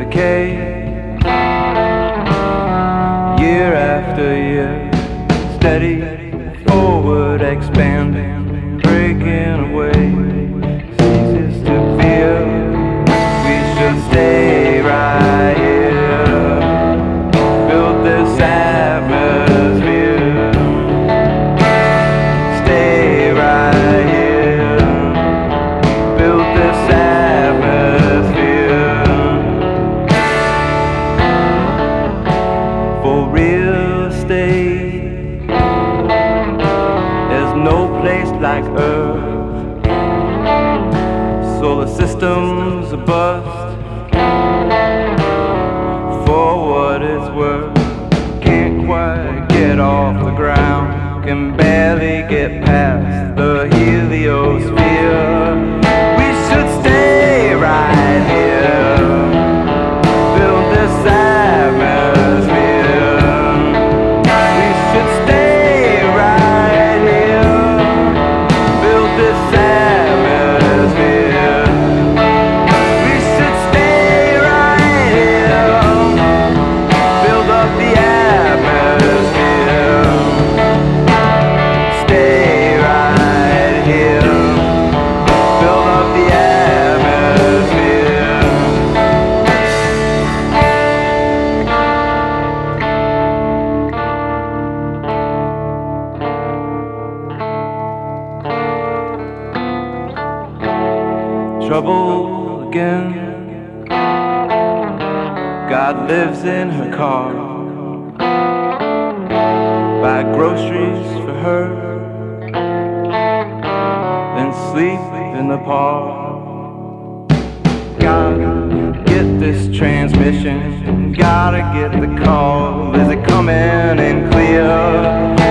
decay. Year after year, steady, forward, expanding, breaking away. Ceases to feel we should stay right here. Build this atmosphere. Stay right here. Build this atmosphere. For real estate, there's no place like Earth. Solar systems are bust. For what it's worth, can't quite get off the ground, can barely get past the heliosphere. We should stay right here. Build this atmosphere. We should stay right here. Build this atmosphere. We should stay right here. Build up the atmosphere. Stay right here. Build up the atmosphere. Trouble again. God lives in her car. Buy groceries for her, then sleep in the park. Gotta get this transmission. Gotta get the call. Is it coming in clear?